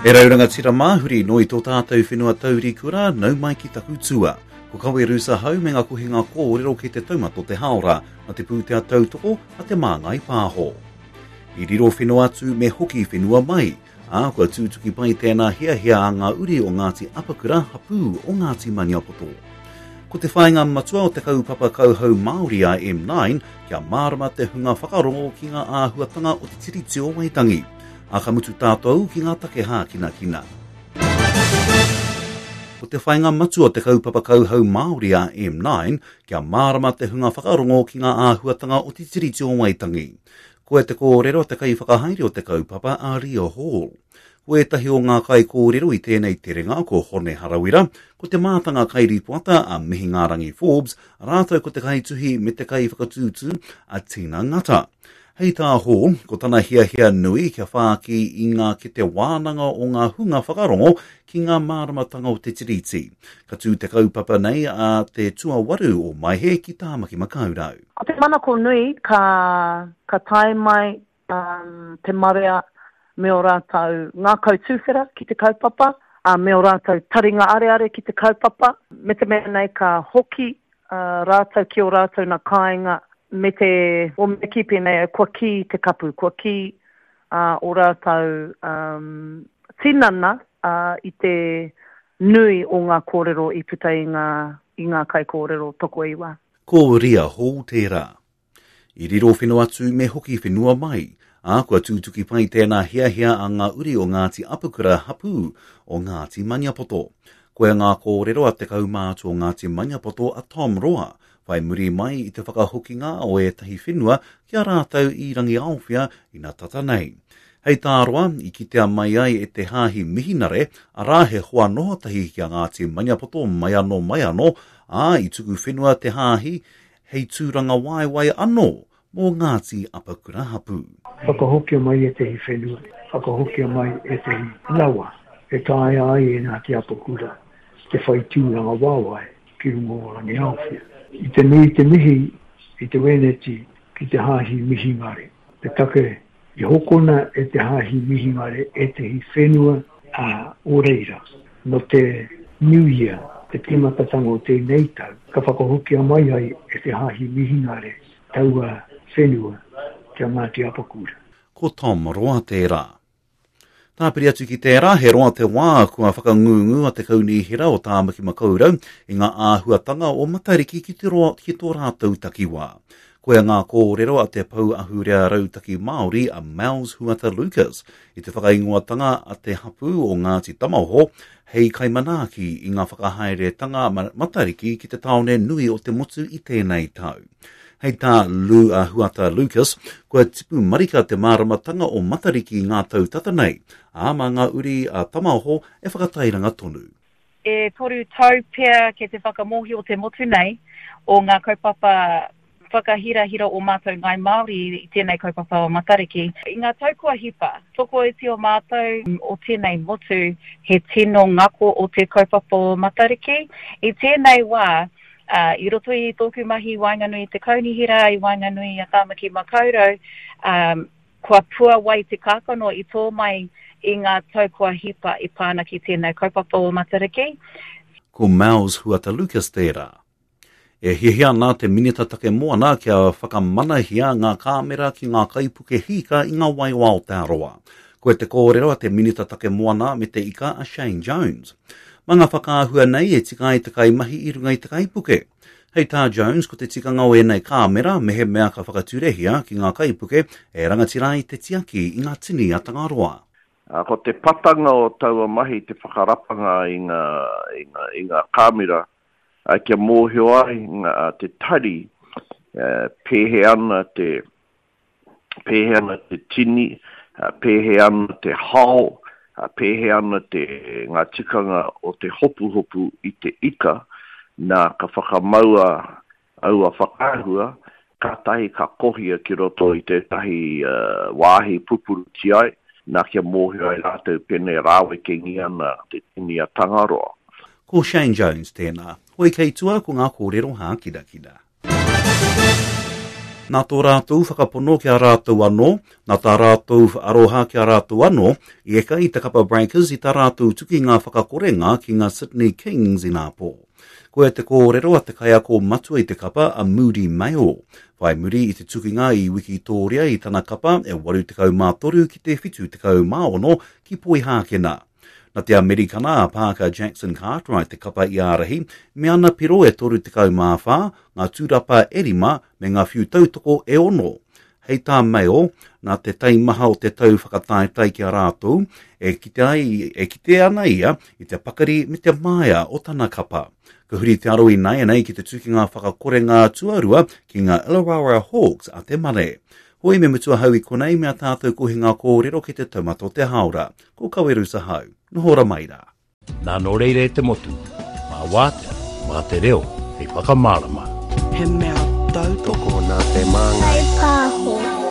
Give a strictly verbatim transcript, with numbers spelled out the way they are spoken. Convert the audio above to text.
E rauranga tira mahuri no i tō tātou whenua tauri kura, nau mai ki taku tua. Ko kawe rusa hau me ngā kuhinga kōrero ki te taumato te haora, na te pūtea tautoko a te māngai pāho. I riro whenua atu me hoki whenua mai, a kua tūtuki pai tēnā hea hea a ngā uri o Ngāti Apakura hapū o Ngāti Maniapoto. Ko te whainga matua o te kaupapa kauhau Māori a M nine, kia mārama te hunga whakarongo ki ngā āhuatanga o te tiriti o Waitangi. A ka mutu tātou ki ngā takehā kina kina. Ko te whainga matua te kaupapa kauhau Māori a M nine, kia mārama te hunga whakarongo ki ngā āhuatanga o te tiriti o Waitangi. Ko e te kōrero te kai whakahaere o te kaupapa a Rio Hall. Ko e tahi o ngā kai kōrero i tēnei te renga ko Hone Harawira, ko te mātanga kai ripuata a Mihi Ngārangi Forbes, rātou ko te kai tuhi me te kai whakatūtu a Tina Ngata. Hei tā Hall, ko tana hia hia nui kia whāki i ngā ki te wānanga o ngā hunga whakarongo ki ngā māramatanga o te tiriti. Ka tū te kaupapa nei a te tua waru o Maihe ki Tāmaki Makaurau. Ko te manako nui ka, ka tae mai um, te marea me o rātau ngā kautūwhera ki te kaupapa, a me o rātau taringa areare ki te kaupapa, me te mea nei ka hoki uh, rātau ki o rātau na kāinga, me te, o me kipi nei, kua ki te kapu, kua ki uh, o rātau um, tinana uh, i te nui o ngā kōrero i putai i ngā, i ngā kai kōrero toko iwa. Ko Ria Hall tērā. I riro whenua atu me hoki whenua mai, a kua tūtuki pai tēnā hea hea a ngā uri o Ngāti Apakura hapū o Ngāti Maniapoto. Koe ngā kōrero a te kaumātu o Ngāti Maniapoto a Tom Roa, whai muri mai i te whakahokinga o e tahi whenua kia rātau i rangi aowhia i nā tata nei. Hei tāroa, i kitea mai ai e te hāhi mihinare, a rāhe hoa noho tahi kia Ngāti Maniapoto mai anō mai anō, a i tuku whenua te hāhi, hei tūranga waiwai anō, mō Ngāti Apakura hapū. Whakahokia mai e te hi whenua, whakahokia mai e te hi lawa, e tāi ai e Ngāti Apakura, te whai tūranga waiwai, ki rungo o rangi aowhia. I te nui te mihi, i te weneti, ki te hāhi mihingare. Te take, i hokona e te hāhi mihingare e te hi whenua a Oreira. No te New Year, te timakatanga o te neitau, ka whakahokia mai ai e te hāhi mihingare taua whenua kia Ngāti Apakura. Ko Tom Roa tērā. Tāpiri atu ki tērā, he roa te wā kua whakangungu a te kauni hira o Tāmaki Makaurau i ngā āhuatanga o Matariki ki te roa ki tō rātou takiwā. Koe ngā kōrero a te pau ahurea rautaki Māori a Mels Huata Lucas i te whakaingoatanga a te hapū o Ngāti Tamauho hei kaimanaki i ngā whakahaere tanga Matariki ki te taone nui o te motu i tēnei tau. Hei tā Lu a Huata Lucas, kua tipu marika te māramatanga o Matariki ngā tau tata nei, a mā ngā uri a Tamauho e whakatairanga tonu. E toru tau pia ke te whakamohi o te motu nei, o ngā kaupapa whakahira-hira o mātou ngai Māori i tēnei kaupapa o Matariki. I ngā tau kua hipa, toko e te o mātou o tēnei motu he tino ngako o te kaupapa o Matariki. I tēnei wā, Uh, I roto i tōku mahi Wainganui te kaunihira, i Wainganui a Tāmaki Makaurau, um, kua pua wai te kākano i tō mai i ngā tau kua hipa i pāna ki tēnei kaupapa o Matariki. Ko Mels Huata Lucas tērā. E hihia nā te minita take moana kia whakamanahia ngā kāmera ki ngā kaipuke hika i ngā waiwao tāroa. Ko e te kōrero a te minita take moana me te ika a Shane Jones. Manga whakaahua nei e tika i te kai mahi i runga i te kai puke. Hei tā Jones, ko te tikanga o e nei kāmera, mehe mea ka whakaturehia ki ngā kai puke, e rangatira i te tiaki i ngā tini a Tangaroa. Uh, ko te patanga o taua mahi, te whakarapanga i ngā, i ngā, i ngā kāmera, uh, kia mōhio ai ngā, uh, te tari, uh, pēhe ana te, pēhe ana te tini, uh, pēhe ana te hao, a pehe ana te ngā tikanga o te hopu hopu i te ika, nā ka whakamaua aua whakahua, ka tahi ka kohia ki roto i te tahi uh, wāhi pupuru ti ai, nā kia mōhio ai rātou pene rāwe kengi ana te tini a Tangaroa. Ko Shane Jones tēnā, hoi kei tua ko ngā kōrero hā kida kida. Nā tō rātou whakapono ki a rātou anō, nā tā rātou aroha ki a rātou anō, i eka i te kapa Breakers i tā rātou tuki ngā whakakorenga ki ngā Sydney Kings i nā pō. Ko e te kōrero a te kai ako matua i te kapa a Moody Mayo. Whai muri i te tukinga i Wikitoria i tana kapa e waru te kau mā toru ki te whitu te kau mā ono ki poi hākena. Nā te Amerikana a Parker Jackson Cartwright te kapa i ārahi, me ana piro e toru te kau mā whā, ngā tūrapa erima me ngā whiu tautoko e ono. Hei tā meo, nā te taimaha o te tau whakataetai ki a rātou, e kite, ai, e kite ana ia i te pakari me te maia o tana kapa. Ka huri te aro i nei nei ki te tukinga whakakorenga tuarua ki ngā Illawarra Hawks a te mare. Hoi me mutua hau i konei mea tātou kohi ngā kōrero ki te taumato te haura. Ko kaweru sa hau. Nohora mai rā. Nā no reire te motu. Mā wātea, mā te reo, hei whakamārama. He mea tautoko nā te māngai. Hei pāho.